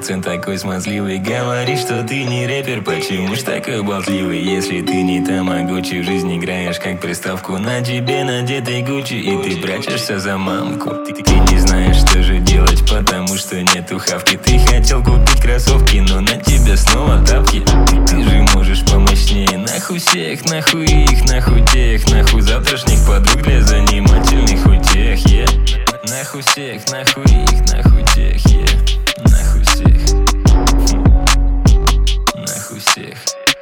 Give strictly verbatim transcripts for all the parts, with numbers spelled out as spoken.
акцент такой смазливый. Говоришь, что ты не рэпер, почему ж такой болтливый? Если ты не тамагочи, в жизни играешь как приставку. На тебе надетый Гуччи, и ты прячешься за мамку. Ты, ты не знаешь, что же делать, потому что нету хавки. Ты хотел купить кроссовки, но на тебе снова тапки. Ты, ты же можешь помощнее. Нахуй всех, нахуй их, нахуй тех, нахуй завтрашних подруг для занимательных утех, yeah. Нахуй всех, нахуй их, нахуй тех, yeah. Нахуй всех, нахуй всех.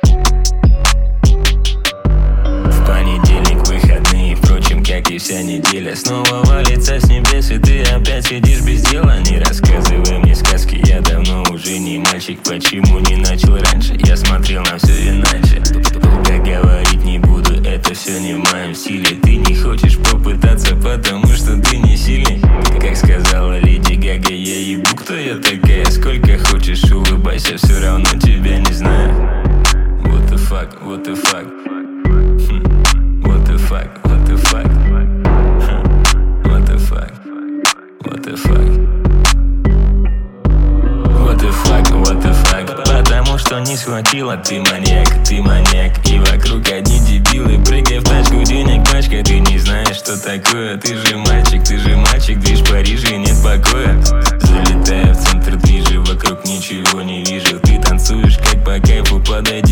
В понедельник выходные, впрочем, как и вся неделя. Снова валится с небес, и ты опять сидишь без дела. Не рассказывай мне сказки, я давно уже не мальчик. Почему не начал раньше? Я смотрел на все иначе. Долго говорить не буду, это все не в моем стиле. Ты не хочешь попытаться, потому что ты не сильный. Как сказала Леди Гага, я ебу, кто я такая. Сколько хочешь улыбайся, все равно тебя не знаю. What the fuck, what the fuck, what the fuck, what the fuck, what the fuck, what the fuck, what the fuck, what the fuck. Потому что не схватила, ты маньяк, ты маньяк. И вокруг одни дебилы, прыгай в тачку, денег пачка. Ты не знаешь, что такое, ты же мальчик, ты же мальчик. Движ в Париже, нет покоя. Залетаю в центр движи, вокруг ничего не вижу. Ты танцуешь как по кайфу, подойди